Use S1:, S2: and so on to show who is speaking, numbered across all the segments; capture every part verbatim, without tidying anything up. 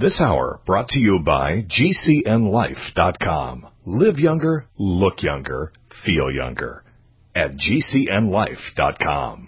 S1: This hour brought to you by G C N life dot com. Live younger, look younger, feel younger. At G C N life dot com.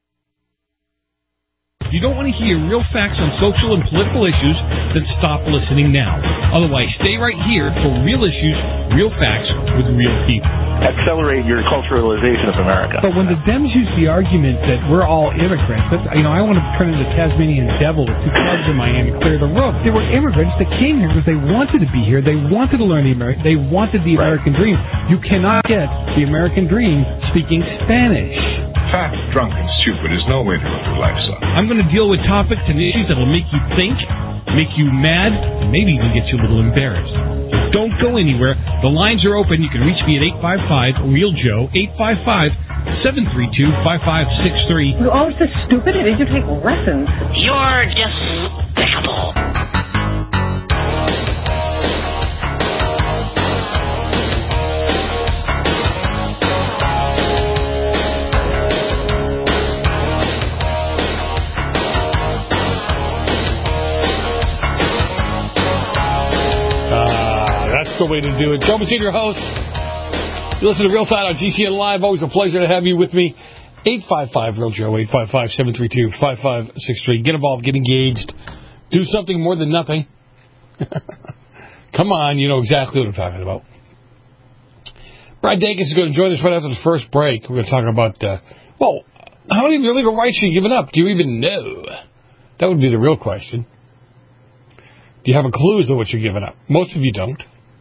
S2: You don't want to hear real facts on social and political issues, then stop listening now. Otherwise, stay right here for real issues, real facts with real people.
S3: Accelerate your culturalization of America.
S4: But when the Dems use the argument that we're all immigrants, that's, you know, I want to turn into Tasmanian devil with two clubs in my hand and clear the roof. They were immigrants that came here because they wanted to be here. They wanted to learn the American. They wanted the
S3: Right.
S4: American dream. You cannot get the American dream speaking Spanish.
S5: Fat, drunk, and stupid is no way to live your life, son.
S2: I'm going to deal with topics and issues that will make you think, make you mad, and maybe even get you a little embarrassed. So don't go anywhere. The lines are open. You can reach me at eight five five, real Joe, eight five five, seven three two, five five six three.
S6: You're always so stupid. Did you take lessons?
S7: You're despicable.
S2: The way to do it. Joe Messina, your host. You listen to Real Side on G C N Live. Always a pleasure to have you with me. eight five five, real Joe, eight five five, seven three two, five five six three. Get involved, get engaged. Do something more than nothing. Come on, you know exactly what I'm talking about. Brad Dacus is going to join us right after the first break. We're going to talk about, uh, well, how many of your legal rights are you giving up? Do you even know? That would be the real question. Do you have a clue as to what you're giving up? Most of you don't.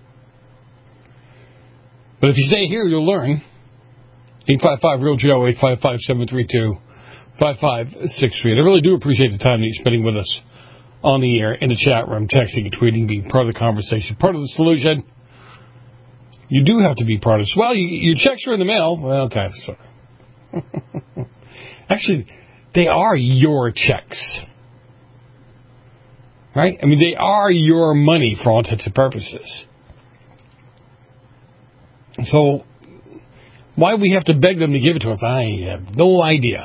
S2: But if you stay here, you'll learn. eight five five, real Joe, eight five five, seven three two, five five six three. And I really do appreciate the time that you're spending with us on the air, in the chat room, texting and tweeting, being part of the conversation, part of the solution. You do have to be part of it. Well, you, your checks are in the mail. Well, okay, sorry. Actually, they are your checks. Right? I mean, they are your money for all intents and purposes. So, why we have to beg them to give it to us, I have no idea.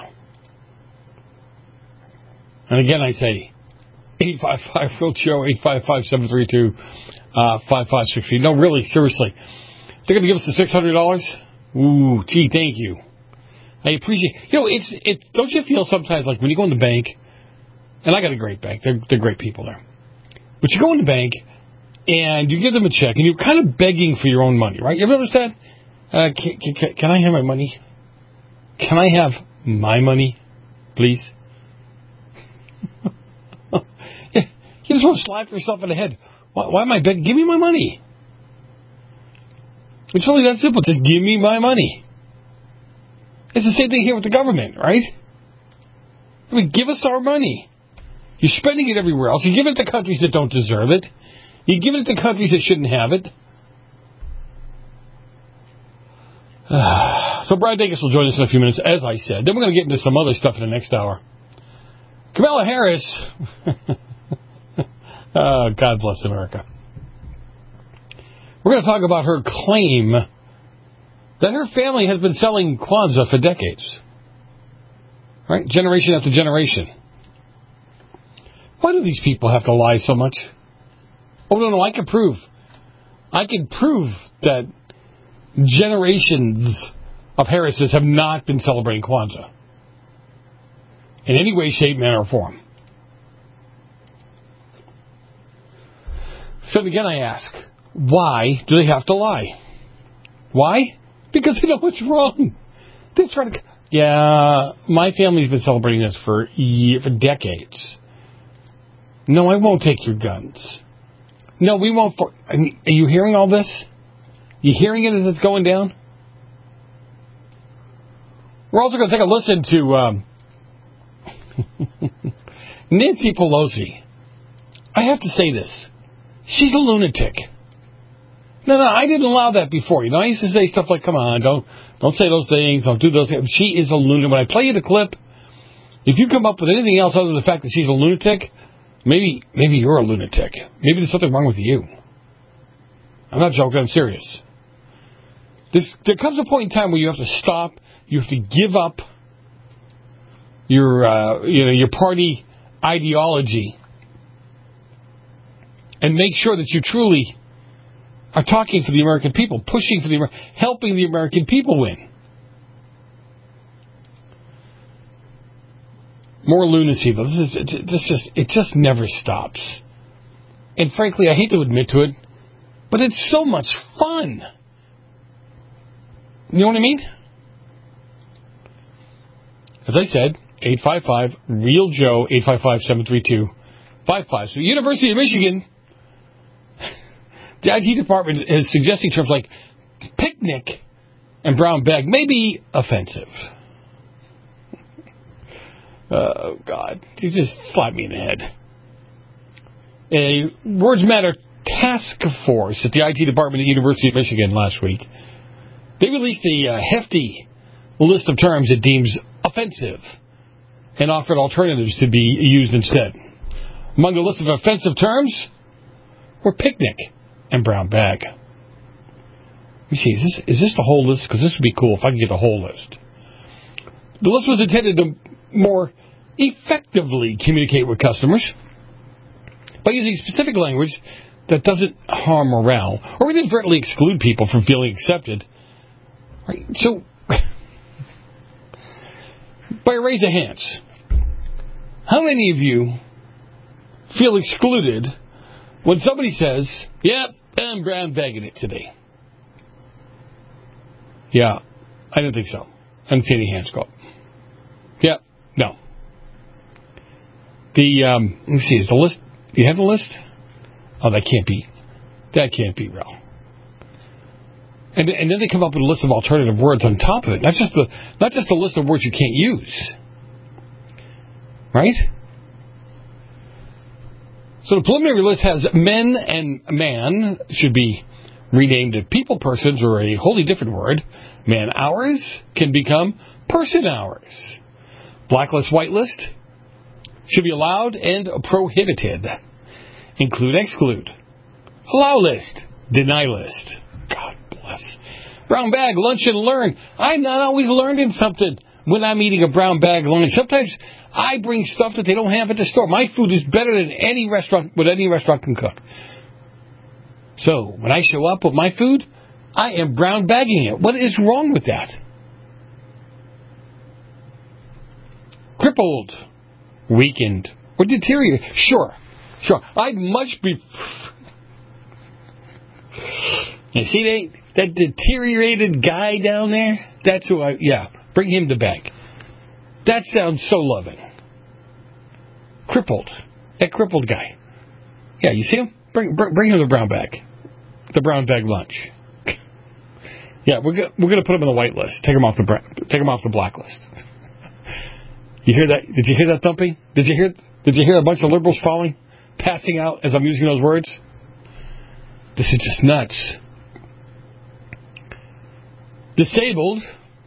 S2: And again, I say, eight five five, real Joe, eight five five, seven three two, five five six three. No, really, seriously. They're going to give us the six hundred dollars? Ooh, gee, thank you. I appreciate it. You know, it's, it, don't you feel sometimes like when you go in the bank, and I got a great bank, they're, they're great people there. But you go in the bank, and you give them a check, and you're kind of begging for your own money, right? You ever notice that? Uh, can, can, can I have my money? Can I have my money, please? Yeah, you just want to slap yourself in the head. Why, why am I begging? Give me my money. It's really that simple. Just give me my money. It's the same thing here with the government, right? I mean, give us our money. You're spending it everywhere else. You give it to countries that don't deserve it. You give it to countries that shouldn't have it. So Brad Dacus will join us in a few minutes, as I said. Then we're going to get into some other stuff in the next hour. Kamala Harris. Oh, God bless America. We're going to talk about her claim that her family has been selling Kwanzaa for decades. Right? Generation after generation. Why do these people have to lie so much? Oh, no, no, I can prove. I can prove that generations of Harrises have not been celebrating Kwanzaa. In any way, shape, manner, or form. So again, I ask, why do they have to lie? Why? Because they know what's wrong. They're trying to... Yeah, my family's been celebrating this for year, for decades. No, I won't take your guns. No, we won't... For, I mean, are you hearing all this? You hearing it as it's going down? We're also going to take a listen to um, Nancy Pelosi. I have to say this. She's a lunatic. No, no, I didn't allow that before. You know, I used to say stuff like, come on, don't don't say those things, don't do those things. She is a lunatic. When I play you the clip, if you come up with anything else other than the fact that she's a lunatic, maybe maybe you're a lunatic. Maybe there's something wrong with you. I'm not joking, I'm serious. There's, there comes a point in time where you have to stop, you have to give up your, uh, you know, your party ideology and make sure that you truly are talking for the American people, pushing for the Amer- helping the American people win. More lunacy, though. This is this just it just never stops. And frankly, I hate to admit to it, but it's so much fun. You know what I mean? As I said, eight five five real Joe, eight five five, seven three two, five five. So University of Michigan, the I T department is suggesting terms like picnic and brown bag may be offensive. Oh, God. You just slapped me in the head. A Words Matter task force at the I T department at the University of Michigan last week, they released a uh, hefty list of terms it deems offensive and offered alternatives to be used instead. Among the list of offensive terms were picnic and brown bag. Let me see, is this, is this the whole list? Because this would be cool if I could get the whole list. The list was intended to more effectively communicate with customers by using specific language that doesn't harm morale or inadvertently exclude people from feeling accepted. Right? So, by a raise of hands, how many of you feel excluded when somebody says, yep, I'm brown bagging it today? Yeah, I don't think so. I didn't see any hands go up. Yep, no. The, um, let me see, is the list, do you have the list? Oh, that can't be, that can't be real. And, and then they come up with a list of alternative words on top of it. Not just the, not just a list of words you can't use. Right? So the preliminary list has men and man should be renamed to people persons or a wholly different word. Man hours can become person hours. Blacklist, whitelist should be allowed and prohibited. Include, exclude. Allow list, deny list. God bless. Brown bag, lunch and learn. I'm not always learning something when I'm eating a brown bag lunch. Sometimes I bring stuff that they don't have at the store. My food is better than any restaurant, what any restaurant can cook. So, when I show up with my food, I am brown bagging it. What is wrong with that? Crippled, weakened, or deteriorated. Sure, sure. I'd much be... You see that, that deteriorated guy down there? That's who I... Yeah, bring him to bag. That sounds so loving. Crippled. That crippled guy. Yeah, you see him? Bring, bring, bring him the brown bag. The brown bag lunch. Yeah, we're go, we're going to put him on the white list. Take him off the take him off the black list. You hear that? Did you hear that thumping? Did you hear? Did you hear a bunch of liberals falling, passing out as I'm using those words? This is just nuts. Disabled.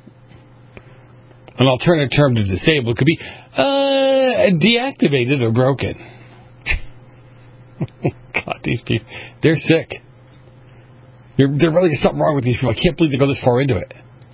S2: An alternative term to disabled could be uh, deactivated or broken. God, these people, they're sick. There really is something wrong with these people. I can't believe they go this far into it.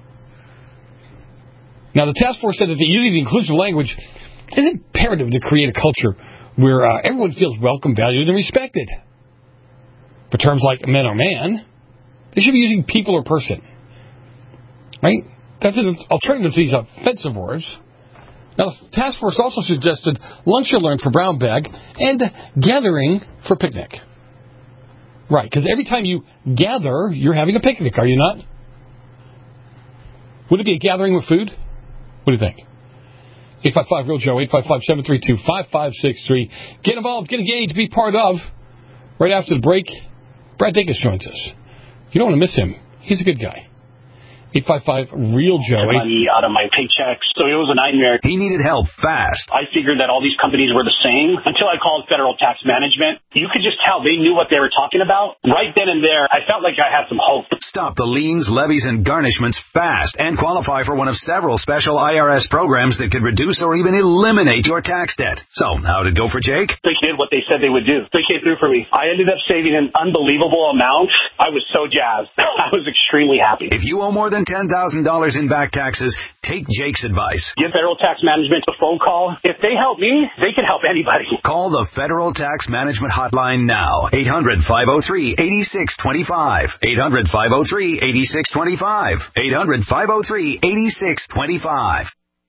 S2: Now, the task force said that the using the inclusive language is imperative to create a culture where uh, everyone feels welcome, valued, and respected. For terms like men or man, they should be using people or person. Right? That's an alternative to these offensive words. Now, the task force also suggested lunch and learn for brown bag and gathering for picnic. Right, because every time you gather, you're having a picnic, are you not? Would it be a gathering with food? What do you think? eight five five real Joe, eight five five, seven three two, five five six three. Get involved, get engaged, be part of. Right after the break, Brad Dacus joins us. You don't want to miss him. He's a good guy. eight five five real Joe.
S3: Money out of my paychecks, so it was a nightmare.
S8: He needed help fast.
S3: I figured that all these companies were the same until I called Federal Tax Management. You could just tell they knew what they were talking about. Right then and there, I felt like I had some hope.
S8: Stop the liens, levies, and garnishments fast and qualify for one of several special I R S programs that could reduce or even eliminate your tax debt. So, how did it go for Jake?
S3: They did what they said they would do. They came through for me. I ended up saving an unbelievable amount. I was so jazzed. I was extremely happy.
S8: If you owe more than than ten thousand dollars in back taxes, take Jake's advice.
S3: Give Federal Tax Management a phone call. If they help me, they can help anybody.
S8: Call the Federal Tax Management Hotline now. eight hundred, five oh three, eight six two five. eight hundred, five oh three, eight six two five. eight hundred, five oh three, eight six two five.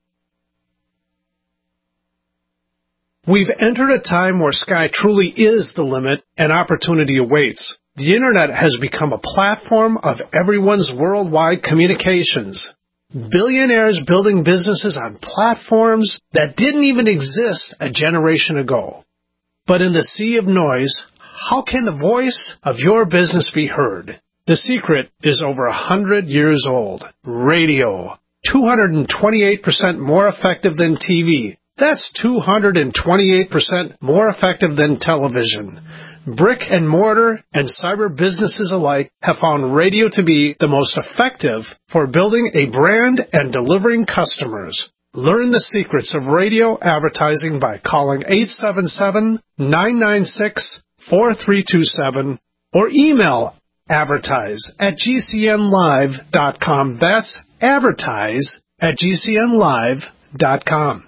S9: We've entered a time where sky truly is the limit and opportunity awaits. The Internet has become a platform of everyone's worldwide communications. Billionaires building businesses on platforms that didn't even exist a generation ago. But in the sea of noise, how can the voice of your business be heard? The secret is over a hundred years old. Radio. two hundred twenty-eight percent more effective than T V. That's two hundred twenty-eight percent more effective than television. Brick and mortar and cyber businesses alike have found radio to be the most effective for building a brand and delivering customers. Learn the secrets of radio advertising by calling eight seven seven, nine nine six, four three two seven or email advertise at g c n live dot com. That's advertise at g c n live dot com.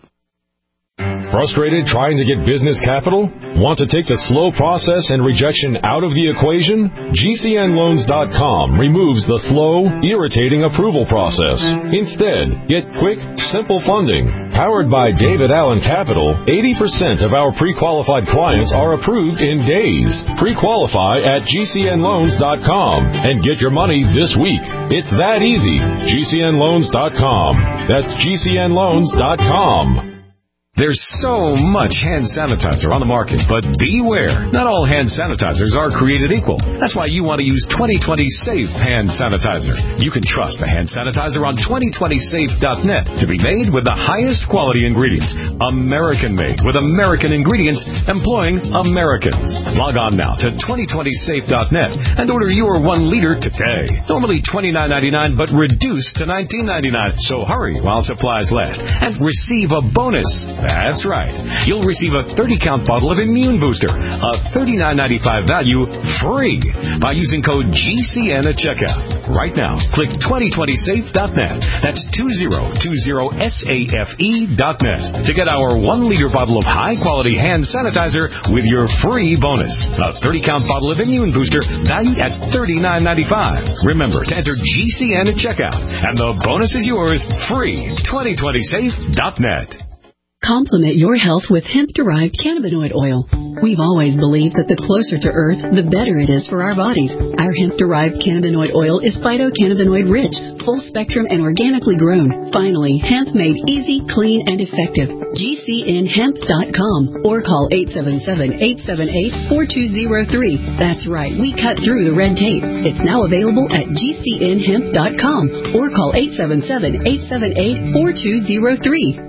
S10: Frustrated trying to get business capital? Want to take the slow process and rejection out of the equation? G C N loans dot com removes the slow, irritating approval process. Instead, get quick, simple funding. Powered by David Allen Capital, eighty percent of our pre-qualified clients are approved in days. Pre-qualify at G C N loans dot com and get your money this week. It's that easy. G C N loans dot com. That's G C N loans dot com.
S11: There's so much hand sanitizer on the market, but beware. Not all hand sanitizers are created equal. That's why you want to use twenty twenty Safe Hand Sanitizer. You can trust the hand sanitizer on twenty twenty safe dot net to be made with the highest quality ingredients. American-made with American ingredients employing Americans. Log on now to twenty twenty safe dot net and order your one liter today. Normally twenty-nine ninety-nine, but reduced to nineteen ninety-nine. So hurry while supplies last and receive a bonus. That's right. You'll receive a thirty count bottle of Immune Booster, a thirty-nine ninety-five value, free by using code G C N at checkout. Right now, click twenty twenty safe dot net. That's two thousand twenty safe dot net to get our one liter bottle of high-quality hand sanitizer with your free bonus. A thirty count bottle of Immune Booster valued at thirty-nine ninety-five. Remember to enter G C N at checkout, and the bonus is yours free. twenty twenty safe dot net.
S12: Complement your health with hemp-derived cannabinoid oil. We've always believed that the closer to Earth, the better it is for our bodies. Our hemp-derived cannabinoid oil is phytocannabinoid-rich, full-spectrum, and organically grown. Finally, hemp made easy, clean, and effective. G C N hemp dot com or call eight seven seven, eight seven eight, four two zero three. That's right, we cut through the red tape. It's now available at G C N hemp dot com or call eight seven seven, eight seven eight, four two zero three.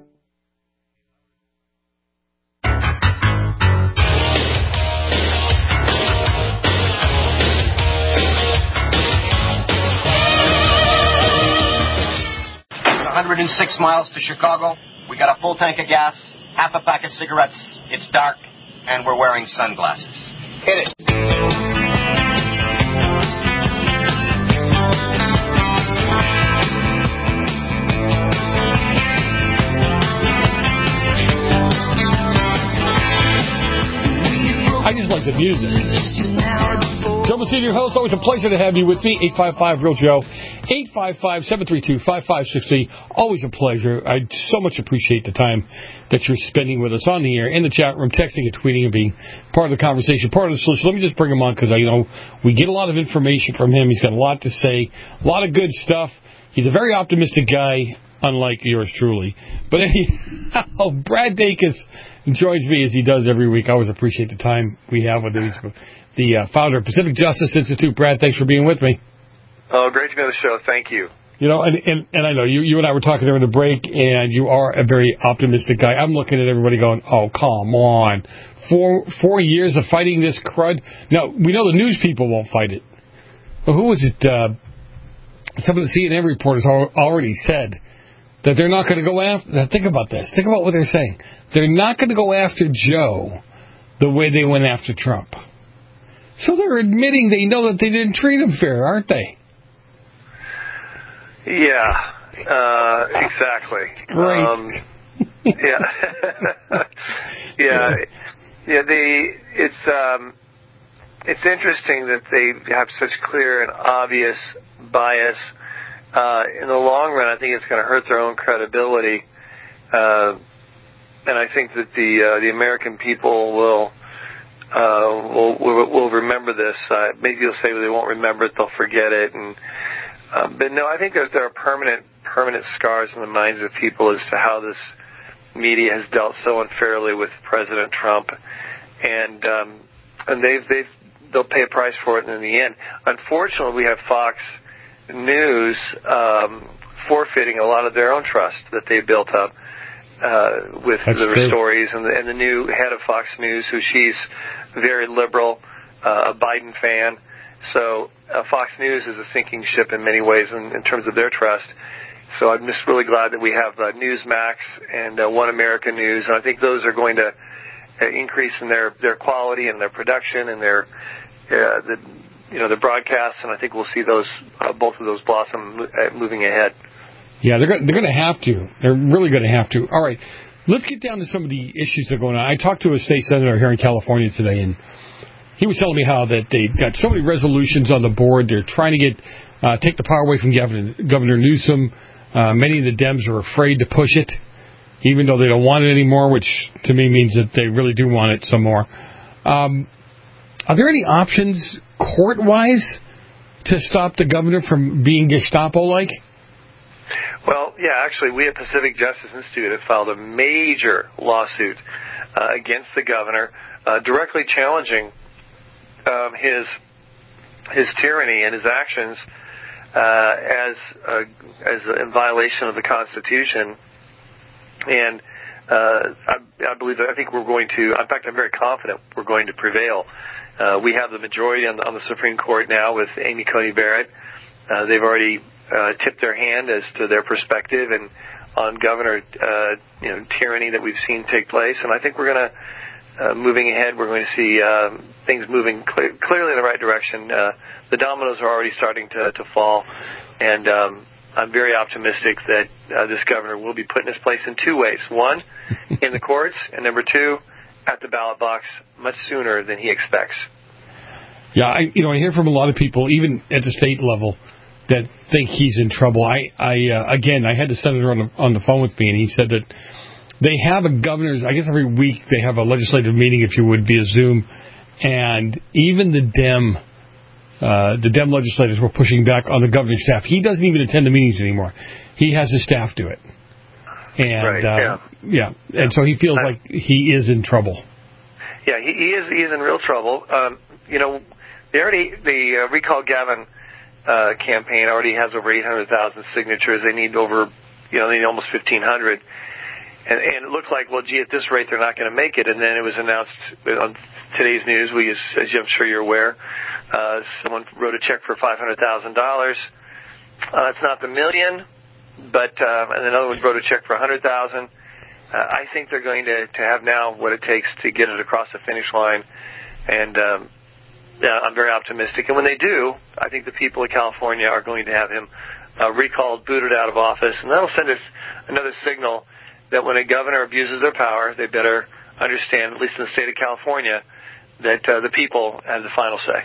S13: one hundred six miles to Chicago. We got a full tank of gas, half a pack of cigarettes. It's dark, and we're wearing sunglasses. Hit it.
S2: I just like the music. Joe Messina, your host. Always a pleasure to have you with me. eight five five, real Joe. eight five five, seven three two, five five six three. Always a pleasure. I so much appreciate the time that you're spending with us on the air, in the chat room, texting and tweeting and being part of the conversation, part of the solution. Let me just bring him on because, I you know, we get a lot of information from him. He's got a lot to say, a lot of good stuff. He's a very optimistic guy, unlike yours truly. But anyhow, Brad Dacus joins me as he does every week. I always appreciate the time we have with him. He's the uh, founder of Pacific Justice Institute. Brad, thanks for being with me.
S14: Oh, great to be on the show. Thank you.
S2: You know, and, and, and I know you, you and I were talking during the break, and you are a very optimistic guy. I'm looking at everybody going, oh, come on. Four four years of fighting this crud. Now, we know the news people won't fight it. But who was it? Uh, some of the C N N reporters already said that they're not going to go after. Now, think about this. Think about what they're saying. They're not going to go after Joe the way they went after Trump. So they're admitting they know that they didn't treat him fair, aren't they?
S14: Yeah, uh, exactly.
S2: Great.
S14: Um, yeah, yeah, yeah. The it's um, it's interesting that they have such clear and obvious bias. Uh, in the long run, I think it's going to hurt their own credibility, uh, and I think that the uh, the American people will. Uh, will will will remember this. Uh, maybe you'll say they won't remember it; they'll forget it. And uh, but no, I think that there are permanent permanent scars in the minds of people as to how this media has dealt so unfairly with President Trump, and um, and they've they've they'll pay a price for it in the end. Unfortunately, we have Fox News um, forfeiting a lot of their own trust that they built up. Uh, with
S2: That's
S14: the
S2: true.
S14: stories and the, and the new head of Fox News, who she's very liberal, uh, a Biden fan. So uh, Fox News is a sinking ship in many ways in, in terms of their trust. So I'm just really glad that we have uh, Newsmax and uh, One America News, and I think those are going to uh, increase in their, their quality and their production and their uh, the you know the broadcasts, and I think we'll see those uh, both of those blossom uh, moving ahead.
S2: Yeah, they're going, they're going to have to. They're really going to have to. All right, let's get down to some of the issues that are going on. I talked to a state senator here in California today, and he was telling me how that they've got so many resolutions on the board. They're trying to get uh, take the power away from Governor, Governor Newsom. Uh, many of the Dems are afraid to push it, even though they don't want it anymore, which to me means that they really do want it some more. Um, are there any options court-wise to stop the governor from being Gestapo-like?
S14: Well, yeah, actually, we at Pacific Justice Institute have filed a major lawsuit uh, against the governor, uh, directly challenging um, his his tyranny and his actions uh, as uh, as in violation of the Constitution. And uh, I, I believe that I think we're going to. In fact, I'm very confident we're going to prevail. Uh, we have the majority on the, on the Supreme Court now with Amy Coney Barrett. Uh, they've already Uh, tip their hand as to their perspective and on governor, uh, you know, tyranny that we've seen take place. And I think we're going to, uh, moving ahead, we're going to see uh, things moving clear, clearly in the right direction. Uh, the dominoes are already starting to, to fall, and um, I'm very optimistic that uh, this governor will be put in his place in two ways: one, in the courts, and number two, at the ballot box much sooner than he expects.
S2: Yeah, I, you know, I hear from a lot of people, even at the state level, that think he's in trouble. I, I uh, again, I had the senator on the, on the phone with me, and he said that they have a governor's, I guess every week they have a legislative meeting, if you would, via Zoom, and even the Dem, uh, the Dem legislators were pushing back on the governor's staff. He doesn't even attend the meetings anymore. He has his staff do it. And,
S14: right,
S2: uh,
S14: yeah.
S2: yeah. yeah, and so he feels like he is in trouble.
S14: Yeah, he, he is. He is in real trouble. Um, you know, they already the uh, Recall Gavin Uh, campaign already has over eight hundred thousand signatures. They need over, you know, they need almost fifteen hundred. And, and it looks like, well, gee, at this rate, they're not going to make it. And then it was announced on today's news, we, as, as I'm sure you're aware, uh, someone wrote a check for five hundred thousand dollars. Uh, it's not the million, but, uh, and another one wrote a check for one hundred thousand dollars. Uh, I think they're going to, to have now what it takes to get it across the finish line. And, um, Yeah, I'm very optimistic. And when they do, I think the people of California are going to have him uh, recalled, booted out of office. And that'll send us another signal that when a governor abuses their power, they better understand, at least in the state of California, that uh, the people have the final say.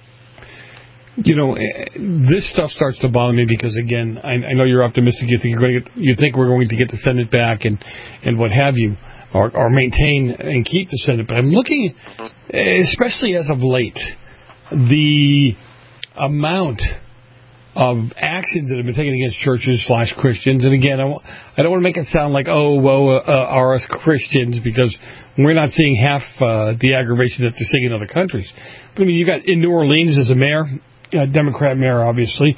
S2: You know, this stuff starts to bother me because, again, I, I know you're optimistic. You think you're going to get, you think we're going to get the Senate back and, and what have you, or, or maintain and keep the Senate. But I'm looking, especially as of late, the amount of actions that have been taken against churches slash Christians. And again, I, I don't want to make it sound like, oh, woe uh, are us Christians, because we're not seeing half uh, the aggravation that they're seeing in other countries. But I mean, you got in New Orleans as a mayor, a Democrat mayor, obviously,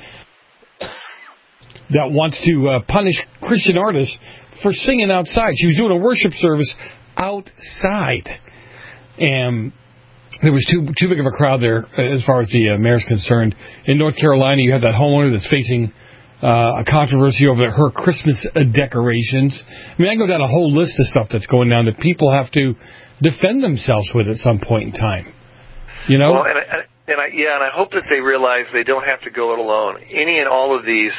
S2: that wants to uh, punish Christian artists for singing outside. She was doing a worship service outside, and there was too too big of a crowd there as far as the uh, mayor's concerned. In North Carolina, you have that homeowner that's facing uh, a controversy over her Christmas uh, decorations. I mean, I go down a whole list of stuff that's going down that people have to defend themselves with at some point in time. You know?
S14: Well, and I, and I, yeah, and I hope that they realize they don't have to go it alone. Any and all of these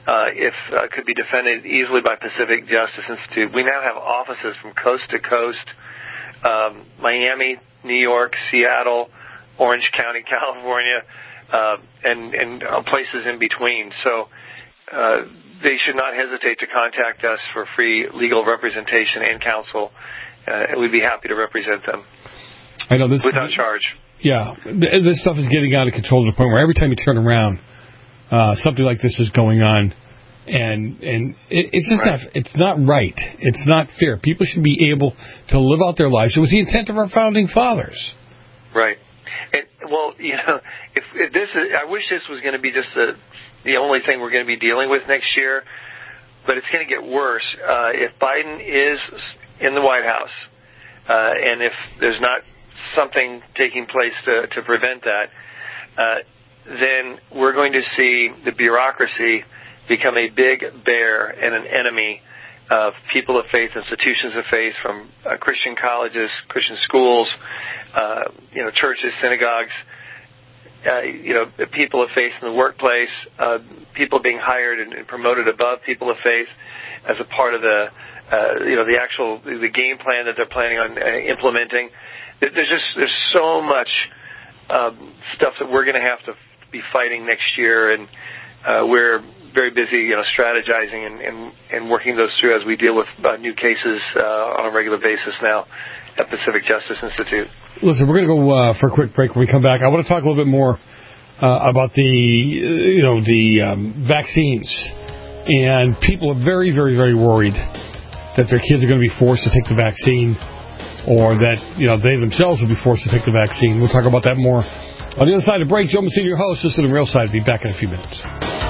S14: uh, if uh, could be defended easily by Pacific Justice Institute. We now have offices from coast to coast, um, Miami, New York, Seattle, Orange County, California, uh, and, and uh, places in between. So uh, they should not hesitate to contact us for free legal representation and counsel, uh, and we'd be happy to represent them.
S2: I know this
S14: without charge.
S2: Yeah, this stuff is getting out of control to the point where every time you turn around, uh, something like this is going on, and and it, it's just right. not it's not right. It's not fair. People should be able to live out their lives. It was the intent of our founding fathers.
S14: Right. And, well, you know, if, if this is, I wish this was going to be just the the only thing we're going to be dealing with next year, but it's going to get worse. Uh, if Biden is in the White House, uh, and if there's not something taking place to, to prevent that, uh, then we're going to see the bureaucracy become a big bear and an enemy of people of faith, institutions of faith, from uh, Christian colleges, Christian schools, uh, you know, churches, synagogues, uh, you know, people of faith in the workplace, uh, people being hired and, and promoted above people of faith as a part of the, uh, you know, the actual the game plan that they're planning on uh, implementing. There's just there's so much um, stuff that we're going to have to be fighting next year, and uh, we're very busy, you know, strategizing and, and, and working those through as we deal with uh, new cases uh, on a regular basis now at Pacific Justice Institute.
S2: Listen, we're going to go uh, for a quick break. When we come back, I want to talk a little bit more uh, about the, you know, the um, vaccines. And people are very, very, very worried that their kids are going to be forced to take the vaccine, or that, you know, they themselves will be forced to take the vaccine. We'll talk about that more on the other side of the break. Joe Mancini, your host. This is The Real Side. Be back in a few minutes.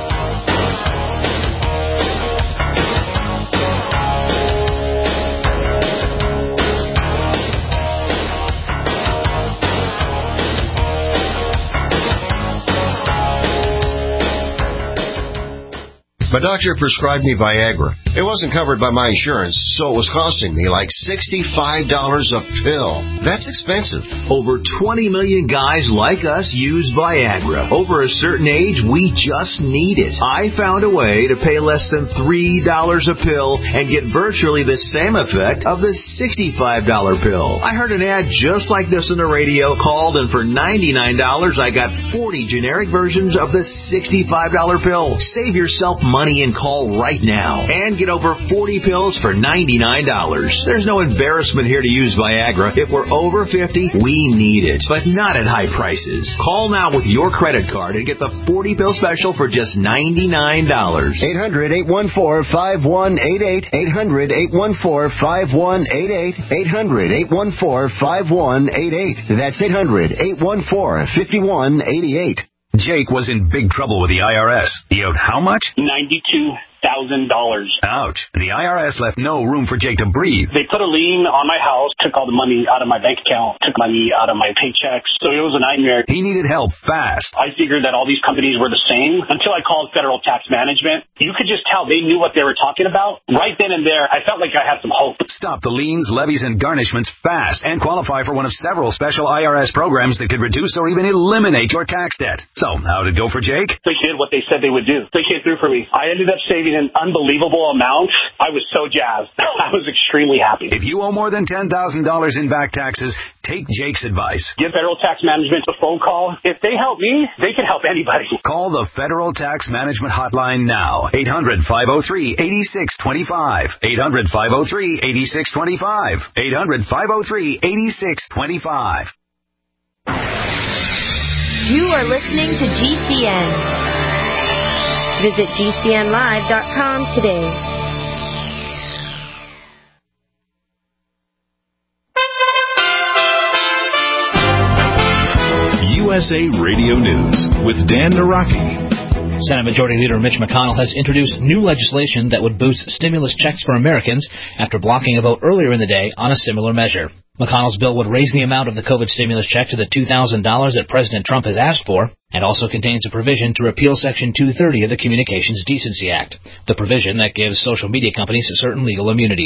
S15: My doctor prescribed me Viagra. It wasn't covered by my insurance, so it was costing me like sixty-five dollars a pill. That's expensive.
S16: Over twenty million guys like us use Viagra. Over a certain age, we just need it. I found a way to pay less than three dollars a pill and get virtually the same effect of the sixty-five dollars pill. I heard an ad just like this on the radio, called, and for ninety-nine dollars, I got forty generic versions of the sixty-five dollars pill. Save yourself money and call right now and get over forty pills for ninety-nine dollars. There's no embarrassment here to use Viagra. If we're over fifty, we need it, but not at high prices. Call now with your credit card and get the forty pill special for just ninety-nine dollars.
S15: eight hundred, eight one four, five one eight eight. eight hundred, eight one four, five one eight eight. eight hundred, eight one four, five one eight eight. That's eight hundred, eight one four, five one eight eight.
S8: Jake was in big trouble with the I R S. He owed how much?
S3: ninety-two thousand dollars.
S8: Ouch. The I R S left no room for Jake to breathe.
S3: They put a lien on my house, took all the money out of my bank account, took money out of my paychecks. So it was a nightmare.
S8: He needed help fast.
S3: I figured that all these companies were the same until I called Federal Tax Management. You could just tell they knew what they were talking about. Right then and there, I felt like I had some hope.
S8: Stop the liens, levies, and garnishments fast and qualify for one of several special I R S programs that could reduce or even eliminate your tax debt. So, how'd it go for Jake?
S3: They did what they said they would do. They came through for me. I ended up saving an unbelievable amount. I was so jazzed. I was extremely happy.
S8: If you owe more than ten thousand dollars in back taxes, take Jake's advice.
S3: Give Federal Tax Management a phone call. If they help me, they can help anybody.
S8: Call the Federal Tax Management Hotline now. eight hundred, five oh three, eight six two five. eight hundred, five oh three, eight six two five. eight hundred, five oh three, eight six two five.
S17: You are listening to G C N. Visit G C N live dot com today.
S1: U S A Radio News with Dan Naraki.
S18: Senate Majority Leader Mitch McConnell has introduced new legislation that would boost stimulus checks for Americans after blocking a vote earlier in the day on a similar measure. McConnell's bill would raise the amount of the COVID stimulus check to the two thousand dollars that President Trump has asked for, and also contains a provision to repeal Section two thirty of the Communications Decency Act, the provision that gives social media companies certain legal immunities.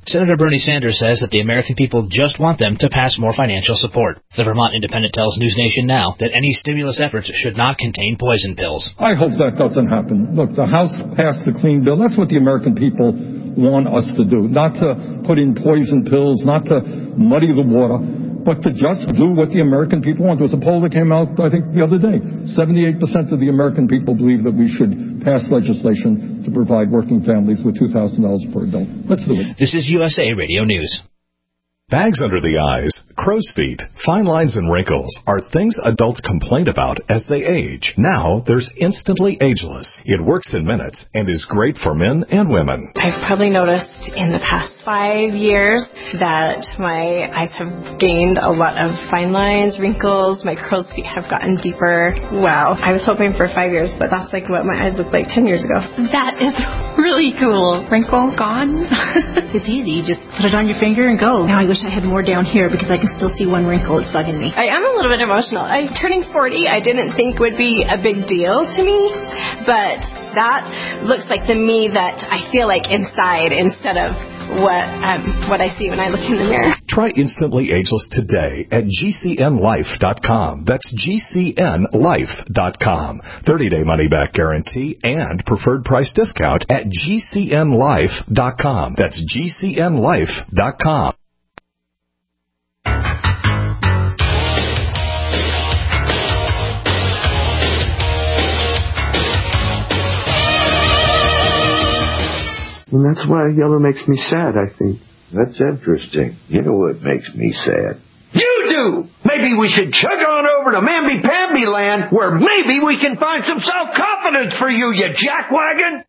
S18: Senator Bernie Sanders says that the American people just want them to pass more financial support. The Vermont Independent tells News Nation Now that any stimulus efforts should not contain poison pills.
S19: I hope that doesn't happen. Look, the House passed the clean bill. That's what the American people want us to do, not to put in poison pills, not to muddy the water, but to just do what the American people want. There was a poll that came out, I think, the other day. seventy-eight percent of the American people believe that we should pass legislation to provide working families with two thousand dollars per adult. Let's do it.
S18: This is U S A Radio News.
S1: Bags under the eyes, crow's feet, fine lines, and wrinkles are things adults complain about as they age. Now there's Instantly Ageless. It works in minutes and is great for men and women.
S20: I've probably noticed in the past five years that my eyes have gained a lot of fine lines, wrinkles, my crow's feet have gotten deeper. Wow. I was hoping for five years, but that's like what my eyes looked like ten years ago.
S21: That is really cool. Wrinkle gone. It's easy. You just put it on your finger and go. Now I wish I had more down here because I can still see one wrinkle. It's bugging me.
S20: I am a little bit emotional. I turning forty, I didn't think would be a big deal to me, but that looks like the me that I feel like inside instead of what um, what I see when I look in the mirror.
S1: Try Instantly Ageless today at G C N life dot com. That's G C N life dot com. thirty-day money-back guarantee and preferred price discount at G C N life dot com. That's G C N life dot com.
S22: And that's why yellow makes me sad, I think. That's interesting. You know what makes me sad? You do! Maybe we should chug on over to Mamby-Pamby land, where maybe we can find some self-confidence for you, you jackwagon!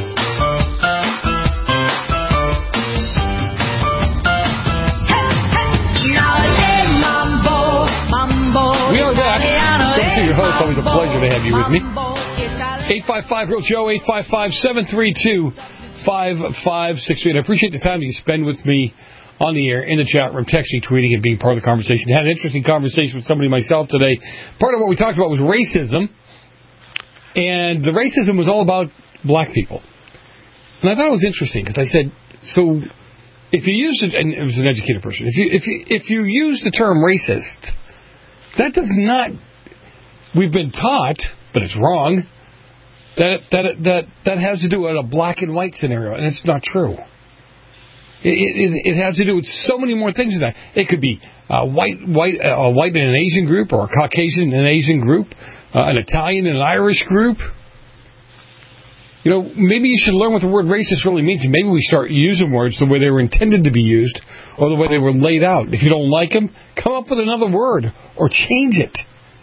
S2: We are back. Thanks to your host. Always a pleasure to have you with me. eight five five, real Joe, eight five five, seven three two, five five six eight. I appreciate the time you spend with me on the air, in the chat room, texting, tweeting, and being part of the conversation. Had an interesting conversation with somebody myself today. Part of what we talked about was racism, and the racism was all about black people. And I thought it was interesting because I said, so if you use it, and it was an educated person, if you if you if you use the term racist, that does not. We've been taught, but it's wrong. That that that that has to do with a black and white scenario, and it's not true. It it, it has to do with so many more things than that. It could be a white white a white in an Asian group, or a Caucasian in an Asian group, uh, an Italian in an Irish group. You know, maybe you should learn what the word racist really means, and maybe we start using words the way they were intended to be used, or the way they were laid out. If you don't like them, come up with another word or change it.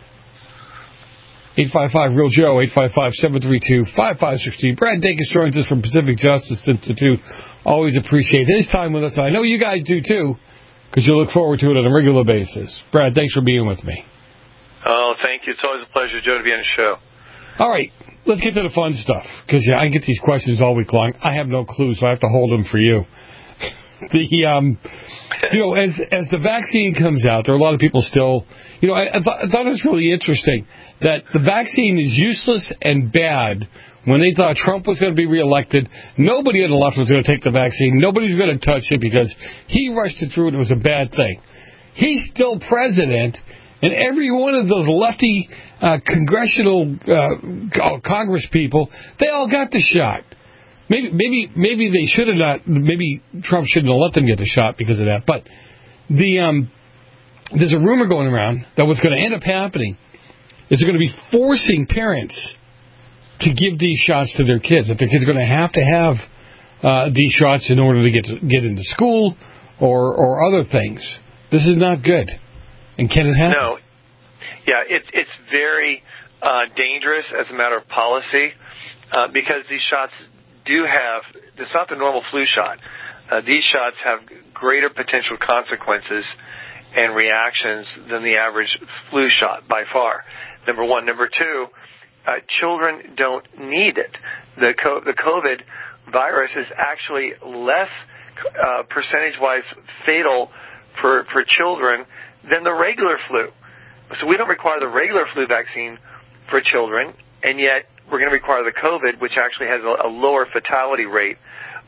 S2: eight five five, real Joe, eight five five, seven three two, five five six zero. Brad Dacus joins us from Pacific Justice Institute. Always appreciate his time with us. I know you guys do too, because you look forward to it on a regular basis. Brad, thanks for being with me.
S14: Oh, thank you. It's always a pleasure, Joe, to be on the show.
S2: All right, let's get to the fun stuff, because yeah, I get these questions all week long. I have no clue, so I have to hold them for you. the um, you know, as as the vaccine comes out, there are a lot of people still, you know, I, I, th- I thought it was really interesting that the vaccine is useless and bad. When they thought Trump was going to be reelected, nobody on the left was going to take the vaccine. Nobody was going to touch it because he rushed it through and it was a bad thing. He's still president, and every one of those lefty uh, congressional uh, Congress people, they all got the shot. Maybe, maybe, maybe they should have not. Maybe Trump shouldn't have let them get the shot because of that. But the um, there's a rumor going around that what's going to end up happening is they're going to be forcing parents to give these shots to their kids. That their kids are going to have to have uh, these shots in order to get to, get into school or or other things. This is not good. And can it happen?
S14: No. Yeah, it's it's very uh, dangerous as a matter of policy uh, because these shots do have, it's not the normal flu shot. Uh, these shots have greater potential consequences and reactions than the average flu shot by far. Number one. Number two, uh, children don't need it. The co- the COVID virus is actually less uh, percentage-wise fatal for, for children than the regular flu. So we don't require the regular flu vaccine for children, and yet we're going to require the COVID, which actually has a, a lower fatality rate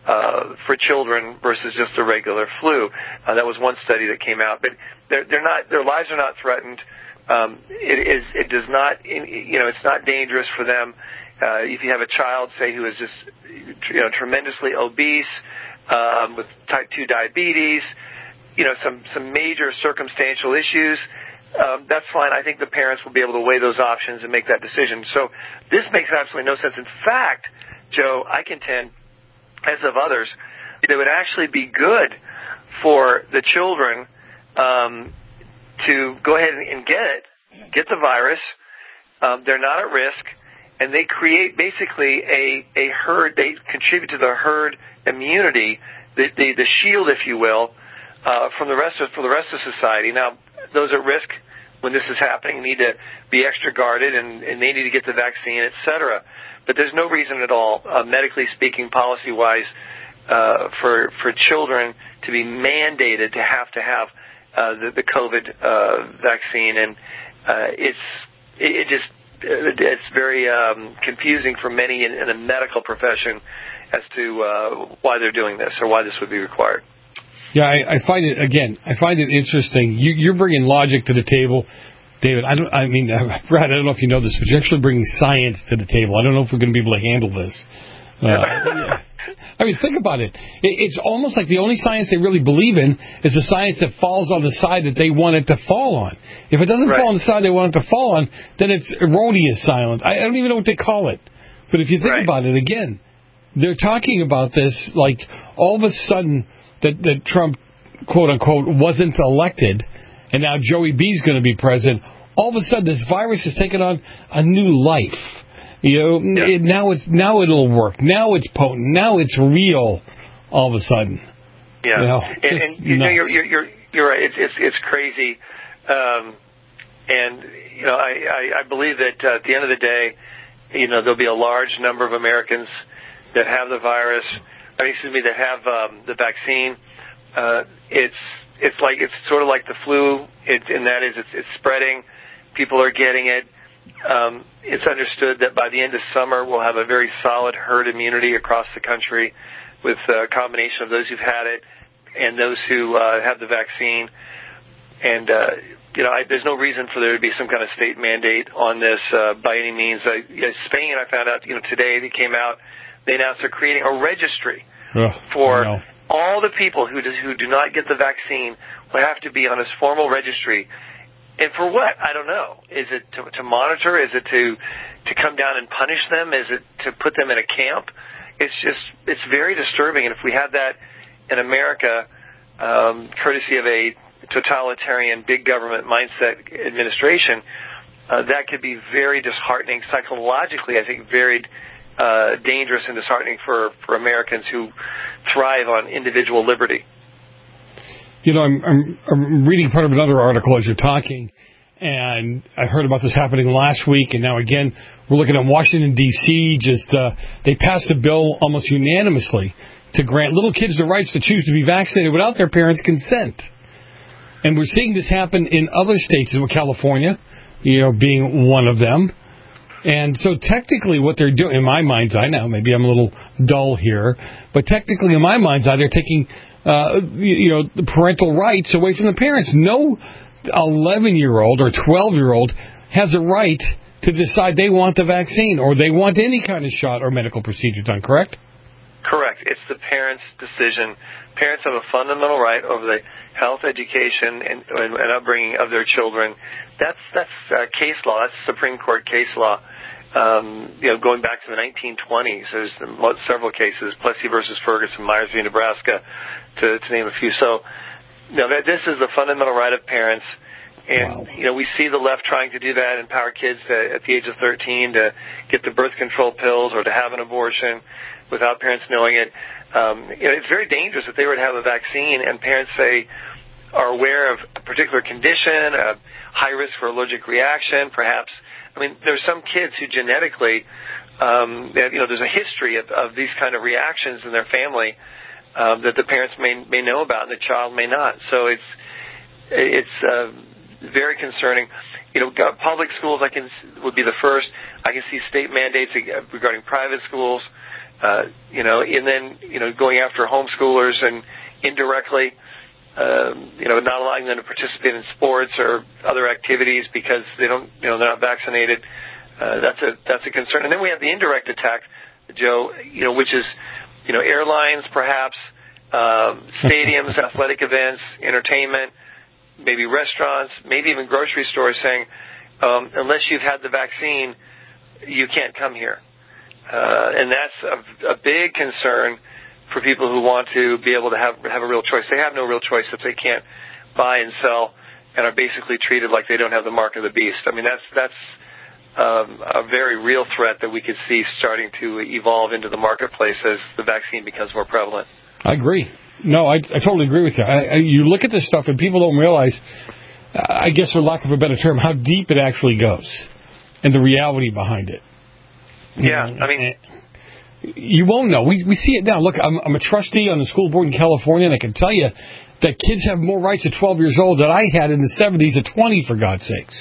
S14: uh, for children versus just a regular flu. Uh, that was one study that came out, but they're, they're not, their lives are not threatened. Um, it is, it does not, you know, it's not dangerous for them. Uh, if you have a child, say, who is just, you know, tremendously obese, um, with type two diabetes, you know, some, some major circumstantial issues, um, that's fine. I think the parents will be able to weigh those options and make that decision. So this makes absolutely no sense. In fact, Joe, I contend, as of others, it would actually be good for the children um, to go ahead and get it, get the virus. Um, they're not at risk. And they create basically a, a herd, they contribute to the herd immunity, the, the, the shield, if you will, uh, from the rest of, for the rest of society. Now, those at risk when this is happening need to be extra guarded and, and they need to get the vaccine, et cetera. But there's no reason at all, uh, medically speaking, policy-wise, uh, for, for children to be mandated to have to have, uh, the, the COVID, uh, vaccine. And, uh, it's, it, it just, it's very um, confusing for many in, in the medical profession as to uh, why they're doing this or why this would be required.
S2: Yeah, I, I find it, again, I find it interesting. You, you're bringing logic to the table. David, I don't, I mean, Brad, I don't know if you know this, but you're actually bringing science to the table. I don't know if we're going to be able to handle this. Uh, yeah. I mean, think about it. it. It's almost like the only science they really believe in is the science that falls on the side that they want it to fall on. If it doesn't right. fall on the side they want it to fall on, then it's erroneous science. I don't even know what they call it. But if you think right. about it, again, they're talking about this like all of a sudden that, that Trump, quote unquote, wasn't elected, and now Joey B's going to be president. All of a sudden, this virus has taken on a new life. You know, yeah. it, now it's now it'll work. Now it's potent. Now it's real. All of a sudden,
S14: yeah.
S2: You know,
S14: and, and you know, you're, you're you're you're right. It's it's it's crazy, um, and you know, I, I I believe that uh, at the end of the day, you know, there'll be a large number of Americans that have the virus. I mean, excuse me, that have um, the vaccine. Uh, it's it's like it's sort of like the flu, it, and that is it's it's spreading. People are getting it. Um, it's understood that by the end of summer, we'll have a very solid herd immunity across the country with a combination of those who've had it and those who uh, have the vaccine. And, uh, you know, I, there's no reason for there to be some kind of state mandate on this uh, by any means. I, you know, Spain, I found out, you know, today they came out, they announced they're creating a registry Ugh, for all the people who do, who do not get the vaccine will have to be on this formal registry. And for what? I don't know. Is it to, to monitor? Is it to to come down and punish them? Is it to put them in a camp? It's just, it's very disturbing. And if we had that in America, um, courtesy of a totalitarian big government mindset administration, uh, that could be very disheartening psychologically. I think very uh, dangerous and disheartening for, for Americans who thrive on individual liberty.
S2: You know, I'm, I'm I'm reading part of another article as you're talking, and I heard about this happening last week, and now again, we're looking at Washington, D C Just, uh, they passed a bill almost unanimously to grant little kids the rights to choose to be vaccinated without their parents' consent. And we're seeing this happen in other states, with California, you know, being one of them. And so technically what they're doing, in my mind's eye now, maybe I'm a little dull here, but technically in my mind's eye, they're taking Uh, you know, the parental rights away from the parents. No eleven-year-old or twelve-year-old has a right to decide they want the vaccine or they want any kind of shot or medical procedure done, correct?
S14: Correct. It's the parents' decision. Parents have a fundamental right over the health, education, and, and upbringing of their children. That's that's uh, case law. That's Supreme Court case law. Um, you know, going back to the nineteen twenties, there's several cases, Plessy versus Ferguson, Myers v. Nebraska, to, to name a few. So, you know, this is the fundamental right of parents. And, wow. you know, we see the left trying to do that, empower kids to, at the age of thirteen to get the birth control pills or to have an abortion without parents knowing it. Um, you know, it's very dangerous if they were to have a vaccine and parents say, are aware of a particular condition, a high risk for allergic reaction, perhaps. I mean, there's some kids who genetically, um, you know, there's a history of, of these kind of reactions in their family um, that the parents may may know about and the child may not. So it's it's uh, very concerning. You know, public schools I can would be the first. I can see state mandates regarding private schools. Uh, you know, and then, you know, going after homeschoolers and indirectly, um, you know, not allowing them to participate in sports or other activities because they don't, you know, they're not vaccinated. Uh, that's a, that's a concern. And then we have the indirect attack, Joe, you know, which is, you know, airlines, perhaps, um, stadiums, athletic events, entertainment, maybe restaurants, maybe even grocery stores saying, um, unless you've had the vaccine, you can't come here. Uh, and that's a, a big concern for people who want to be able to have have a real choice. They have no real choice if they can't buy and sell and are basically treated like they don't have the mark of the beast. I mean, that's that's um, a very real threat that we could see starting to evolve into the marketplace as the vaccine becomes more prevalent.
S2: I agree. No, I, I totally agree with you. I, I, you look at this stuff and people don't realize, I guess for lack of a better term, how deep it actually goes and the reality behind it.
S14: Yeah, I mean,
S2: you won't know. We we see it now. Look, I'm, I'm a trustee on the school board in California, and I can tell you that kids have more rights at twelve years old than I had in the seventies at twenty, for God's sakes.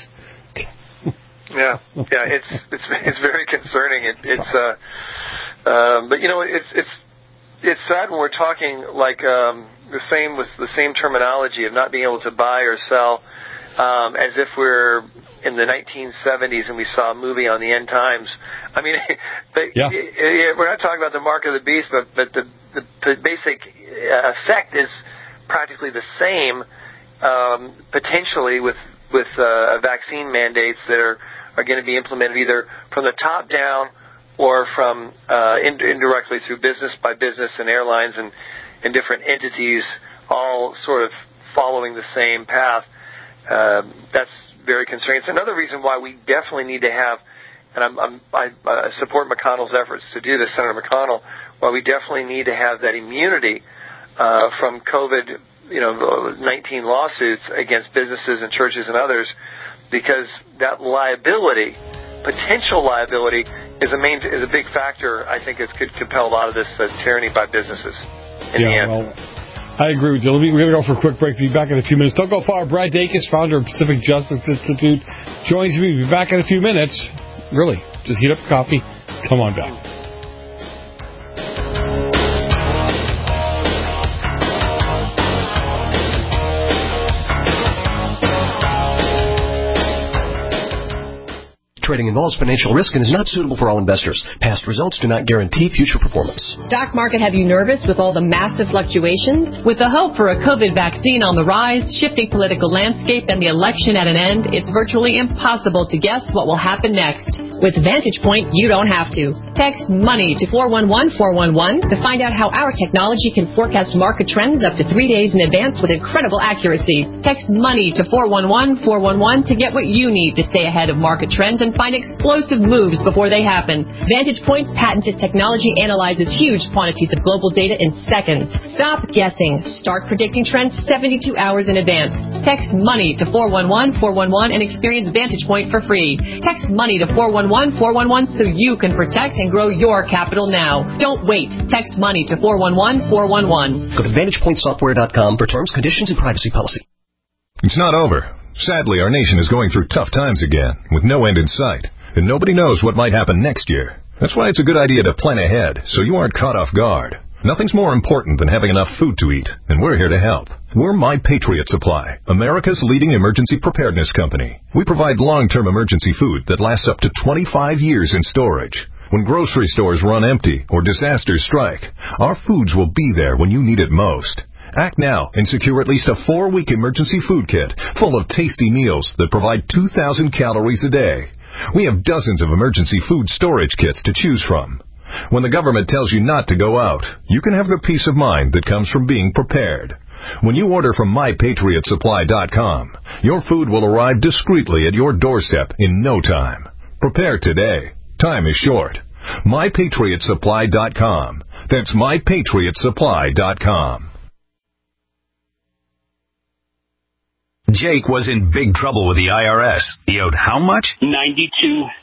S14: Yeah, yeah, it's it's it's very concerning. It, it's uh, um, but you know, it's it's it's sad when we're talking like um, the same with the same terminology of not being able to buy or sell, um, as if we're in the nineteen seventies and we saw a movie on the end times. I mean, the,
S2: yeah.
S14: we're not talking about the mark of the beast, but, but the, the, the basic effect is practically the same, um, potentially with with uh, vaccine mandates that are, are going to be implemented either from the top down or from uh, in, indirectly through business by business and airlines and, and different entities, all sort of following the same path. Uh, that's very concerning. It's another reason why we definitely need to have, and I'm, I'm, I uh, support McConnell's efforts to do this, Senator McConnell, why we definitely need to have that immunity uh, from COVID, you know, nineteen lawsuits against businesses and churches and others, because that liability, potential liability, is a main is a big factor. I think it could compel a lot of this uh, tyranny by businesses. In
S2: yeah,
S14: the end.
S2: Well, I agree with you. We're going to go for a quick break. We'll be back in a few minutes. Don't go far. Brad Dacus, founder of Pacific Justice Institute, joins me. We'll be back in a few minutes. Really, just heat up a coffee. Come on back.
S4: Trading involves financial risk and is not suitable for all investors. Past results do not guarantee future performance.
S5: Stock market have you nervous with all the massive fluctuations? With the hope for a COVID vaccine on the rise, shifting political landscape, and the election at an end, it's virtually impossible to guess what will happen next. With Vantage Point, you don't have to. Text MONEY to four one one four one one to find out how our technology can forecast market trends up to three days in advance with incredible accuracy. Text MONEY to four one one four one one to get what you need to stay ahead of market trends and find explosive moves before they happen. Vantage Point's patented technology analyzes huge quantities of global data in seconds. Stop guessing. Start predicting trends seventy-two hours in advance. Text MONEY to four one one four one one and experience Vantage Point for free. Text MONEY to four one one four one one so you can protect and grow your capital now. Don't wait. Text MONEY to four one one four one one.
S4: Go to vantage point software dot com for terms, conditions, and privacy policy.
S23: It's not over. Sadly, our nation is going through tough times again, with no end in sight, and nobody knows what might happen next year. That's why it's a good idea to plan ahead, so you aren't caught off guard. Nothing's more important than having enough food to eat, and we're here to help. We're My Patriot Supply, America's leading emergency preparedness company. We provide long-term emergency food that lasts up to twenty-five years in storage. When grocery stores run empty or disasters strike, our foods will be there when you need it most. Act now and secure at least a four-week emergency food kit full of tasty meals that provide two thousand calories a day. We have dozens of emergency food storage kits to choose from. When the government tells you not to go out, you can have the peace of mind that comes from being prepared. When you order from my patriot supply dot com, your food will arrive discreetly at your doorstep in no time. Prepare today. Time is short. my patriot supply dot com. That's my patriot supply dot com.
S8: Jake was in big trouble with the I R S. He owed how much?
S3: ninety-two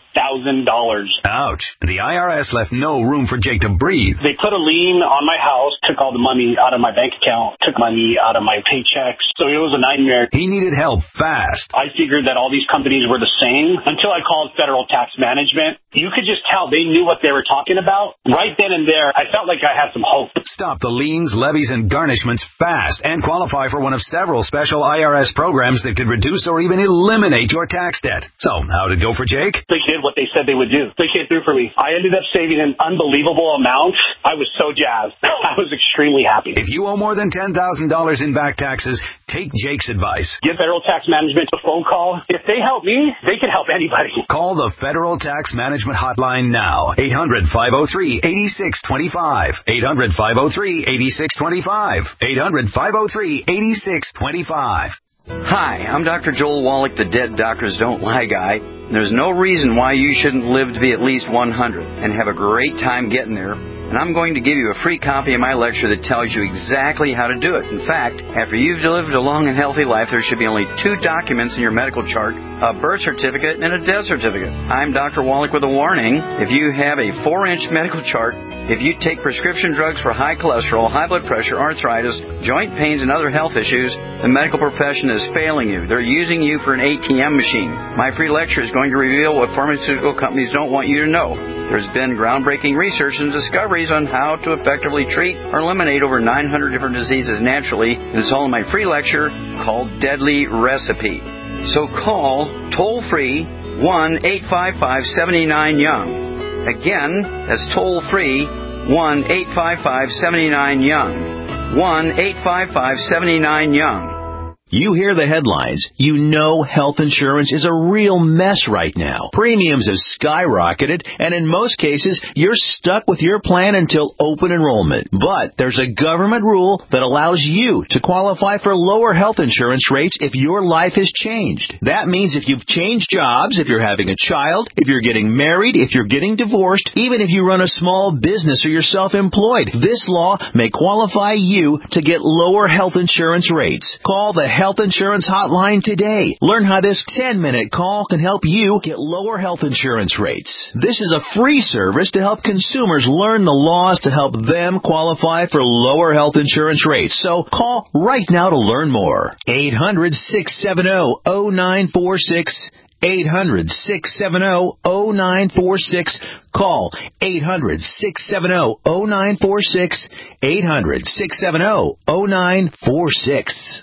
S3: thousand dollars.
S8: Ouch. The I R S left no room for Jake to breathe.
S3: They put a lien on my house, took all the money out of my bank account, took money out of my paychecks. So it was a nightmare.
S8: He needed help fast.
S3: I figured that all these companies were the same until I called Federal Tax Management. You could just tell they knew what they were talking about. Right then and there, I felt like I had some hope.
S8: Stop the liens, levies, and garnishments fast and qualify for one of several special I R S programs that could reduce or even eliminate your tax debt. So, how'd it go for Jake?
S3: They did what they said they would do. They came through for me. I ended up saving an unbelievable amount. I was so jazzed. I was extremely happy.
S8: If you owe more than ten thousand dollars in back taxes, take Jake's advice.
S3: Give Federal Tax Management a phone call. If they help me, they can help anybody.
S8: Call the Federal Tax Management Hotline now. eight hundred, five oh three, eight six two five. eight hundred, five oh three, eight six two five. eight hundred, five oh three, eight six two five.
S6: Hi, I'm Doctor Joel Wallach, the Dead Doctors Don't Lie guy. There's no reason why you shouldn't live to be at least one hundred and have a great time getting there. And I'm going to give you a free copy of my lecture that tells you exactly how to do it. In fact, after you've lived a long and healthy life, there should be only two documents in your medical chart, a birth certificate and a death certificate. I'm Doctor Wallach with a warning. If you have a four-inch medical chart, if you take prescription drugs for high cholesterol, high blood pressure, arthritis, joint pains, and other health issues, the medical profession is failing you. They're using you for an A T M machine. My free lecture is going to reveal what pharmaceutical companies don't want you to know. There's been groundbreaking research and discoveries on how to effectively treat or eliminate over nine hundred different diseases naturally, and it's all in my free lecture called Deadly Recipe. So call toll-free one eight five five, seven nine, young. Again, that's toll-free one eight five five, seven nine, young. one eight five five, seven nine, young.
S16: You hear the headlines. You know health insurance is a real mess right now. Premiums have skyrocketed, and in most cases, you're stuck with your plan until open enrollment. But there's a government rule that allows you to qualify for lower health insurance rates if your life has changed. That means if you've changed jobs, if you're having a child, if you're getting married, if you're getting divorced, even if you run a small business or you're self-employed, this law may qualify you to get lower health insurance rates. Call the Health Insurance Hotline today. Learn how this ten-minute call can help you get lower health insurance rates. This is a free service to help consumers learn the laws to help them qualify for lower health insurance rates. So call right now to learn more. eight hundred, six seven zero, zero nine four six. eight hundred, six seven zero, zero nine four six. Call eight hundred, six seven zero, zero nine four six. eight hundred, six seven zero, zero nine four six.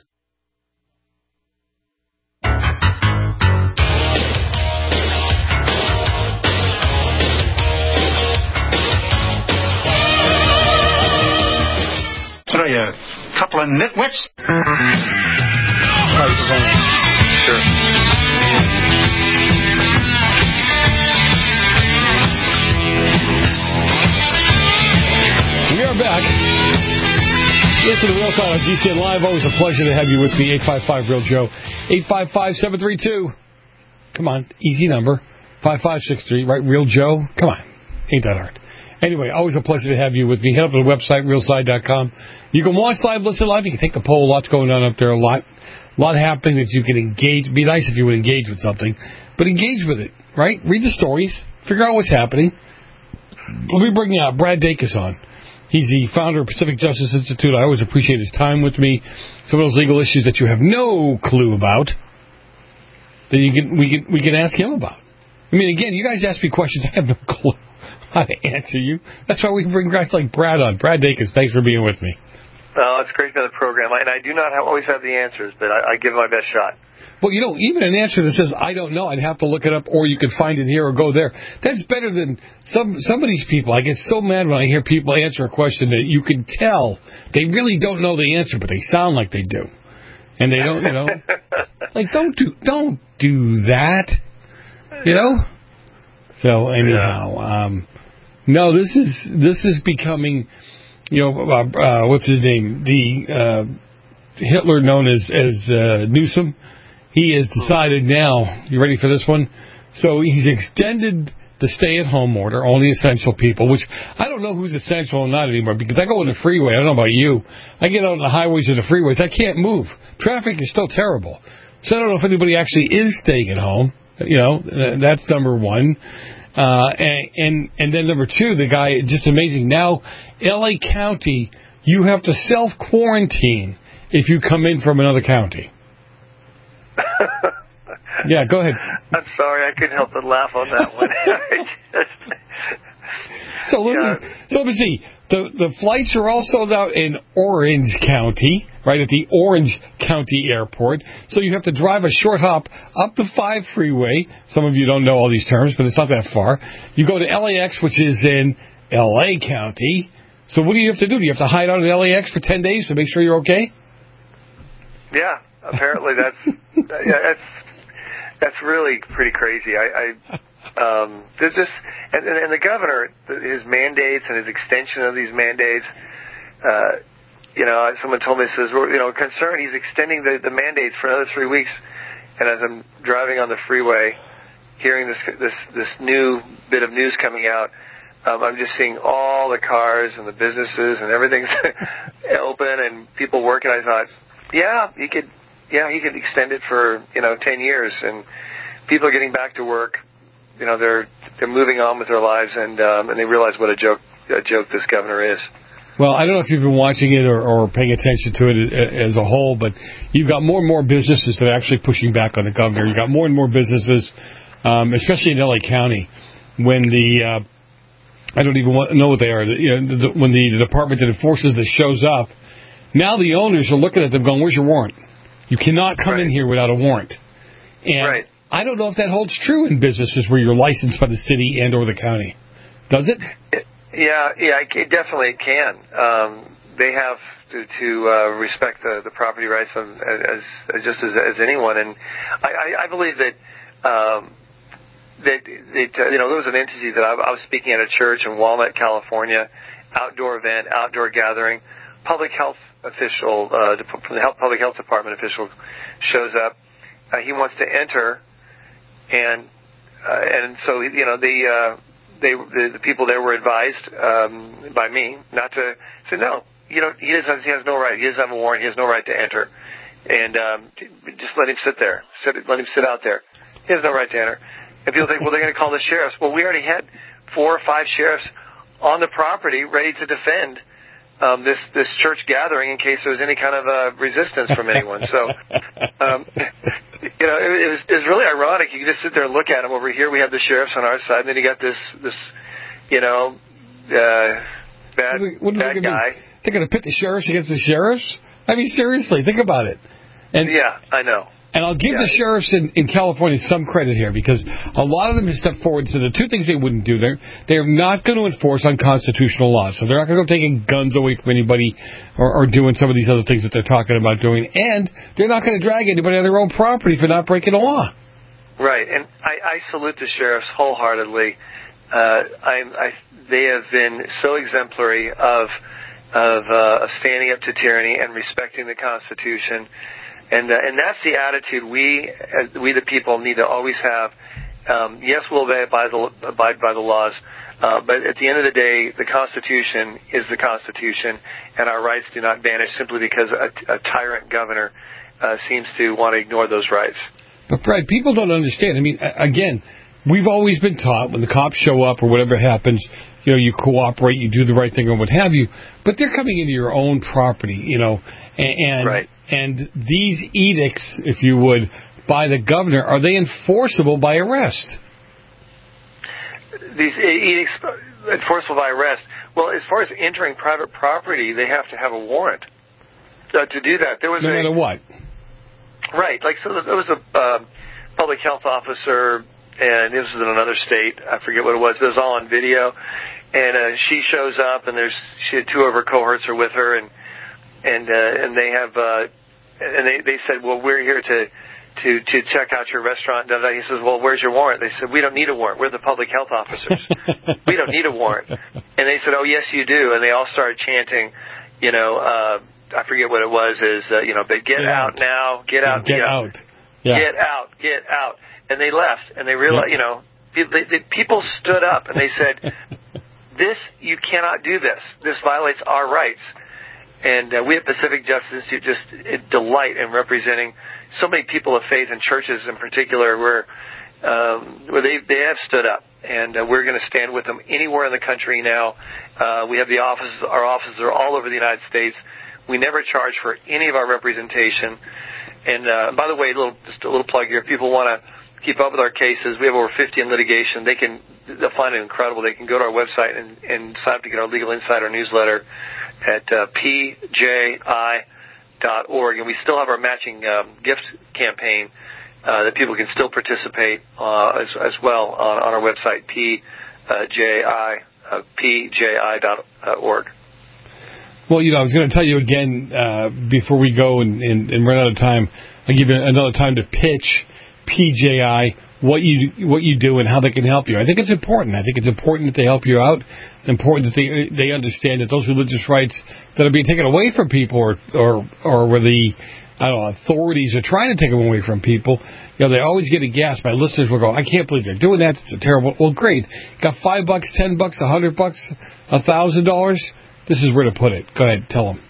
S7: What are you, a couple of nitwits?
S2: Sure. We are back. Listen to Real Talk on G C N Live. Always a pleasure to have you with me. eight five five, real Joe. eight five five, seven three two. Come on, easy number. five five six three, right? Real Joe? Come on. Ain't that hard. Anyway, always a pleasure to have you with me. Head up to the website, real side dot com. You can watch live, listen live. You can take the poll. Lots going on up there. A lot, a lot happening that you can engage. It'd be nice if you would engage with something. But engage with it, right? Read the stories. Figure out what's happening. We'll be bringing uh, Brad Dacus on. He's the founder of Pacific Justice Institute. I always appreciate his time with me. Some of those legal issues that you have no clue about, that you can, we can we can ask him about. I mean, again, you guys ask me questions, I have no clue how to answer you. That's why we can bring guys like Brad on. Brad Dacus, thanks for being with me.
S14: Well, it's great for the program, and I do not have, always have the answers, but I, I give it my best shot.
S2: Well, you know, even an answer that says, I don't know, I'd have to look it up, or you could find it here or go there. That's better than some some of these people. I get so mad when I hear people answer a question that you can tell they really don't know the answer, but they sound like they do. And they don't, you know. Like, don't do, don't do that, you know? So, anyhow, um, no, this is, this is becoming, you know, uh, uh, what's his name? The uh, Hitler known as, as uh, Newsom. He has decided now, you ready for this one? So he's extended the stay-at-home order, only essential people, which I don't know who's essential or not anymore, because I go on the freeway. I don't know about you. I get out on the highways or the freeways. I can't move. Traffic is still terrible. So I don't know if anybody actually is staying at home. You know, that's number one. Uh, and, and and then number two, the guy, just amazing. Now, L A County, you have to self-quarantine if you come in from another county. Yeah, go ahead.
S14: I'm sorry, I couldn't help but laugh on that one. just,
S2: so, let me,
S14: yeah.
S2: so let me see. The, the flights are all sold out in Orange County, right at the Orange County Airport. So you have to drive a short hop up the five freeway. Some of you don't know all these terms, but it's not that far. You go to L A X, which is in L A County. So what do you have to do? Do you have to hide out at L A X for ten days to make sure you're okay?
S14: Yeah, apparently that's yeah, that's that's really pretty crazy. I, I um, there's this, and, and the governor, his mandates and his extension of these mandates. Uh, you know, someone told me, says, you know, concerned. He's extending the, the mandates for another three weeks. And as I'm driving on the freeway, hearing this this this new bit of news coming out, um, I'm just seeing all the cars and the businesses and everything's open and people working. I thought, yeah, he could, yeah, he could extend it for, you know, ten years, and people are getting back to work. You know, they're they're moving on with their lives, and um, and they realize what a joke a joke this governor is.
S2: Well, I don't know if you've been watching it or, or paying attention to it as a whole, but you've got more and more businesses that are actually pushing back on the governor. You've got more and more businesses, um, especially in L A County, when the uh, I don't even want, know what they are. The, you know, the, when the, the department that enforces this shows up, now the owners are looking at them going, "Where's your warrant? You cannot come
S14: right.
S2: in here without a warrant." And
S14: right.
S2: I don't know if that holds true in businesses where you're licensed by the city and or the county. Does it?
S14: it Yeah, yeah, it definitely can. Um, they have to, to uh, respect the, the property rights of, as, as just as, as anyone, and I, I, I believe that um, that it, uh, you know there was an entity that I, I was speaking at a church in Walnut, California, outdoor event, outdoor gathering. Public health official uh, from the health, public health department official shows up. Uh, he wants to enter, and uh, and so you know the. Uh, They, the, the people there were advised um, by me not to say no. You know, he doesn't. He has no right. He doesn't have a warrant. He has no right to enter, and um, just let him sit there. Sit, let him sit out there. He has no right to enter. And people think, well, they're going to call the sheriffs. Well, we already had four or five sheriffs on the property ready to defend um, this this church gathering in case there was any kind of uh, resistance from anyone. So, um, you know, it, it, was, it was really ironic. You can just sit there and look at them. Over here, we have the sheriffs on our side, and then you got this, this, you know, uh, bad,
S2: what, what
S14: bad guy.
S2: They're going to pit the sheriffs against the sheriffs? I mean, seriously, think about it. And
S14: yeah, I know.
S2: And I'll give
S14: yeah.
S2: the sheriffs in, in California some credit here, because a lot of them have stepped forward. So the two things they wouldn't do, they're, they're not going to enforce unconstitutional laws. So they're not going to go taking guns away from anybody or, or doing some of these other things that they're talking about doing. And they're not going to drag anybody on their own property for not breaking the law.
S14: Right. And I, I salute the sheriffs wholeheartedly. Uh, I, I, they have been so exemplary of, of, uh, of standing up to tyranny and respecting the Constitution. And uh, and that's the attitude we as we the people need to always have. Um, yes, we'll abide by the abide by the laws, uh, but at the end of the day, the Constitution is the Constitution, and our rights do not vanish simply because a, a tyrant governor uh, seems to want to ignore those rights.
S2: But Brad, people don't understand. I mean, again, we've always been taught when the cops show up or whatever happens, you know, you cooperate, you do the right thing or what have you. But they're coming into your own property, you know, and. and
S14: right.
S2: And these edicts, if you would, by the governor, are they enforceable by arrest?
S14: These edicts enforceable by arrest. Well, as far as entering private property, they have to have a warrant uh, to do that. There was
S2: no
S14: a,
S2: matter what.
S14: Right. Like, so there was a uh, public health officer, and this was in another state. I forget what it was. It was all on video. And uh, she shows up, and there's she had two of her cohorts are with her, and And uh, and they have uh, and they, they said, well, we're here to, to, to check out your restaurant. He says, well, where's your warrant? They said, we don't need a warrant. We're the public health officers. We don't need a warrant. And they said, oh, yes, you do. And they all started chanting, you know, uh, I forget what it was, is uh, you know, but get, get out. out now, get out,
S2: get
S14: you know,
S2: out, yeah.
S14: get out, get out. And they left, and they realized, yeah. you know, they, they, people stood up and they said, this, you cannot do this. This violates our rights. And uh, we at Pacific Justice Institute just delight in representing so many people of faith and churches in particular where, um, where they they have stood up, and uh, we're going to stand with them anywhere in the country now. Uh, we have the offices. Our offices are all over the United States. We never charge for any of our representation. And uh, by the way, a little, just a little plug here. If people want to keep up with our cases, we have over fifty in litigation. They can they'll find it incredible. They can go to our website and, and sign up to get our Legal Insider newsletter at uh, P J I dot org. And we still have our matching um, gift campaign uh, that people can still participate uh, as, as well on, on our website, P J I uh, P J I dot org.
S2: Well, you know, I was going to tell you again uh, before we go and, and, and run out of time. I'll give you another time to pitch P J I, what you what you do and how they can help you. I think it's important. I think it's important that they help you out. Important that they they understand that those religious rights that are being taken away from people, or or or where the I don't know authorities are trying to take them away from people. You know, they always get a gasp. My listeners will go, "I can't believe they're doing that. It's a terrible." Well, great. Got five bucks, ten bucks, a hundred bucks, a thousand dollars. This is where to put it. Go ahead, tell them.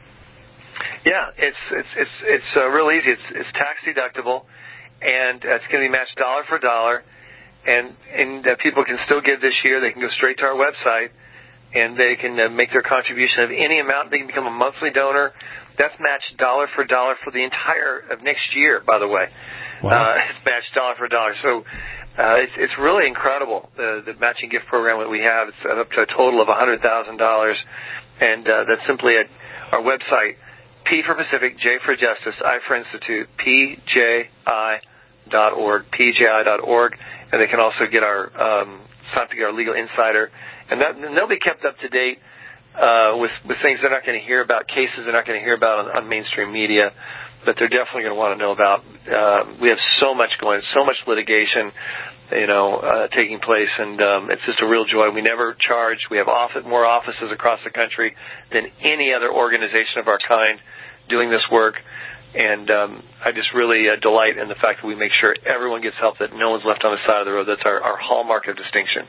S14: Yeah, it's it's it's it's uh, real easy. It's it's tax deductible, and uh, it's going to be matched dollar for dollar. And and uh, people can still give this year. They can go straight to our website, and they can uh, make their contribution of any amount. They can become a monthly donor. That's matched dollar for dollar for the entire of next year. By the way, wow. uh, it's matched dollar for dollar. So. Uh, it's, it's really incredible, the, the matching gift program that we have. It's up to a total of one hundred thousand dollars, and uh, that's simply at our website, P for Pacific, J for Justice, I for Institute, P J I dot org, P J I dot org, and they can also get our, um, sign up to get our Legal Insider, and, that, and they'll be kept up to date uh, with, with things they're not going to hear about, cases they're not going to hear about on, on mainstream media, but they're definitely going to want to know about. Uh, we have so much going, so much litigation, you know, uh, taking place, and um, it's just a real joy. We never charge. We have office, more offices across the country than any other organization of our kind doing this work, and um, I just really uh, delight in the fact that we make sure everyone gets help, that no one's left on the side of the road. That's our, our hallmark of distinction.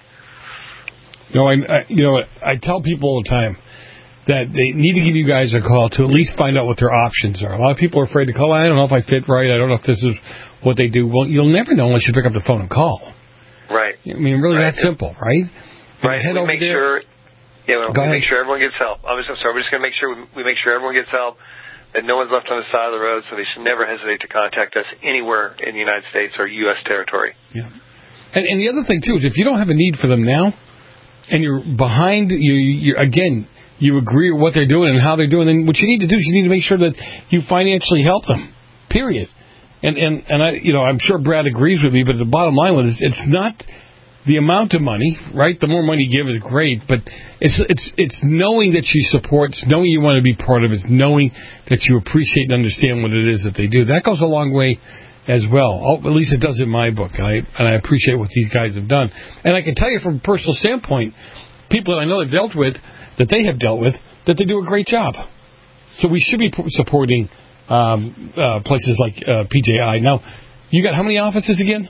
S2: No, I, I, you know, I tell people all the time that they need to give you guys a call to at least find out what their options are. A lot of people are afraid to call. I don't know if I fit right. I don't know if this is what they do. Well, you'll never know unless you pick up the phone and call.
S14: Right.
S2: I mean, really
S14: right.
S2: that simple, right?
S14: Right.
S2: Head
S14: we
S2: over
S14: make
S2: there.
S14: sure. Yeah, we
S2: Go
S14: make
S2: ahead.
S14: sure everyone gets help. I'm just I'm sorry. We're just going to make sure we, we make sure everyone gets help, that no one's left on the side of the road. So they should never hesitate to contact us anywhere in the United States or U S territory.
S2: Yeah. And, and the other thing too is if you don't have a need for them now, and you're behind, you you again. You agree with what they're doing and how they're doing, then what you need to do is you need to make sure that you financially help them, period. And, and, and I, you know, I'm sure Brad agrees with me, but the bottom line was it's not the amount of money, right? The more money you give is great, but it's, it's, it's knowing that you support, it's knowing you want to be part of it, it's knowing that you appreciate and understand what it is that they do. That goes a long way as well. Oh, at least it does in my book, and I, and I appreciate what these guys have done. And I can tell you from a personal standpoint, people that I know have dealt with, that they have dealt with, that they do a great job. So we should be supporting um, uh, places like uh, P J I. Now, you got how many offices again?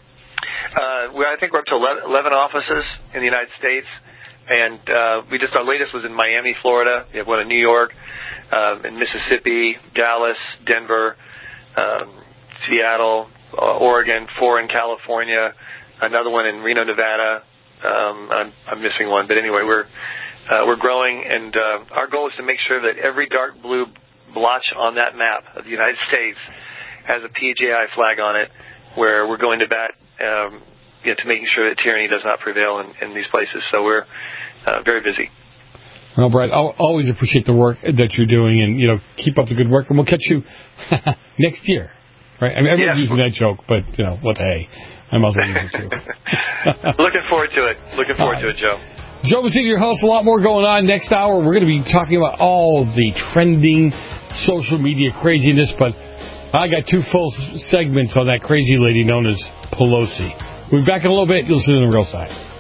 S14: Uh, well, I think we're up to eleven offices in the United States, and uh, we just our latest was in Miami, Florida. We have one in New York, uh, in Mississippi, Dallas, Denver, um, Seattle, uh, Oregon, four in California, another one in Reno, Nevada. Um, I'm, I'm missing one, but anyway, we're uh, we're growing, and uh, our goal is to make sure that every dark blue blotch on that map of the United States has a P J I flag on it, where we're going to bat um, you know, to making sure that tyranny does not prevail in, in these places. So we're uh, very busy.
S2: Well, Brad, I'll always appreciate the work that you're doing, and you know, keep up the good work, and we'll catch you next year, right? I mean, everyone's
S14: yeah.
S2: using that joke, but you know, what the hey, I might as well use it too.
S14: Looking forward to it. Looking forward
S2: right.
S14: to it, Joe.
S2: Joe Messina, your host. A lot more going on next hour. We're going to be talking about all the trending social media craziness, but I got two full segments on that crazy lady known as Pelosi. We'll be back in a little bit. You'll see it on the real side.